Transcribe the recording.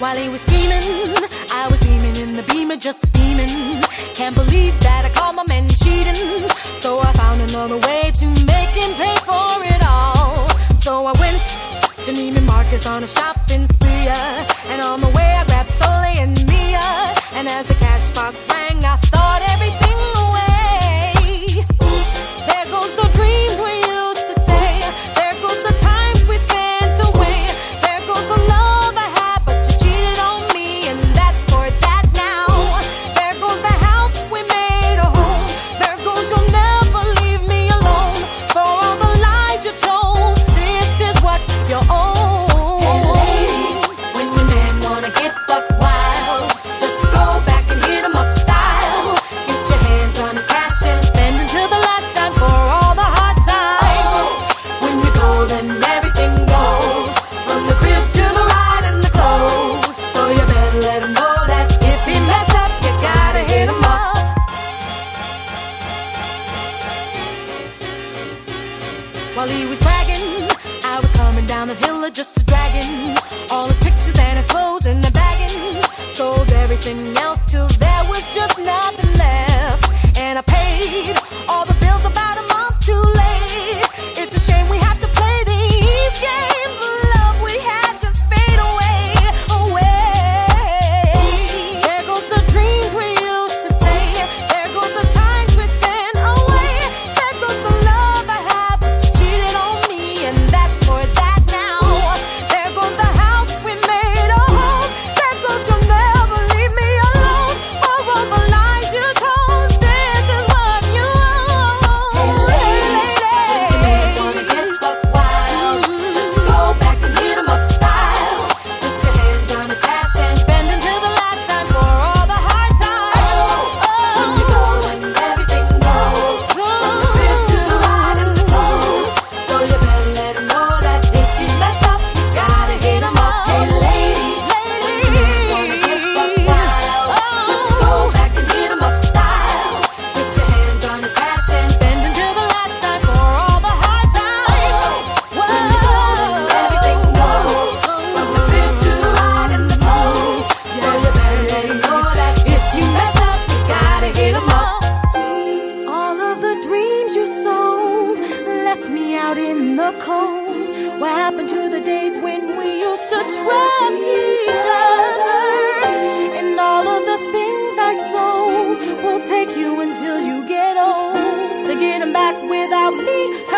While he was scheming, I was beaming in the beamer, just steaming. Can't believe that I called my man cheating. So I found another way to make him pay for it all. So I went to Neiman Marcus on a shopping spree, and on the way I grabbed Soleil and Mia. And as the cash box rang, I thought everything away. There goes the dreams we used to say. There goes the times we spent away. There goes the love I had, but you cheated on me, and that's for that now. There goes the house we made a home. There goes you'll never leave me alone. For all the lies you told, this is what you own. Hey ladies, when your man wanna get buck wild, just go back and hit him up style. Get your hands on his cash and spend until the last time for all the hard times. When you go, then everything goes, from the crib to the ride and the clothes. So you better let him know that if he mess up, you gotta hit him up. While he was bragging, I was coming down the hill just a dragging all his pictures and his clothes in the bagging. Sold everything else till there was just nothing left, and I paid all the bills about a month too late. It's a shame we have to play these games. The love we had just fade away, away. There goes the dreams we used to say. There goes the times we spent away. There goes the love I had, but you cheated on me, and that's for that now. There goes the house we made a home. There goes you'll never leave me alone. For all the lies you told, this is what you own. Hey ladies, when your man wanna get buck wild, just go back and hit him up style. Put your hands on his cash and spend until the last time for all the hard times. When you go, then everything goes, from the crib to the ride and the clothes. So you better let him know that if he mess up, you gotta hit him up. Hey ladies, when your man wanna get buck wild, just go back and hit him up style. Put your hands on his cash and spend until the last time for all the hard times. When you go, then everything goes, from the crib to the ride and the clothes. So you better let him know that if you mess up, you gotta hit him up. All of the dreams you sold left me out in the cold. What happened to the days when we used to trust each other? And all of the things I sold will take you until you get old. To get them back without me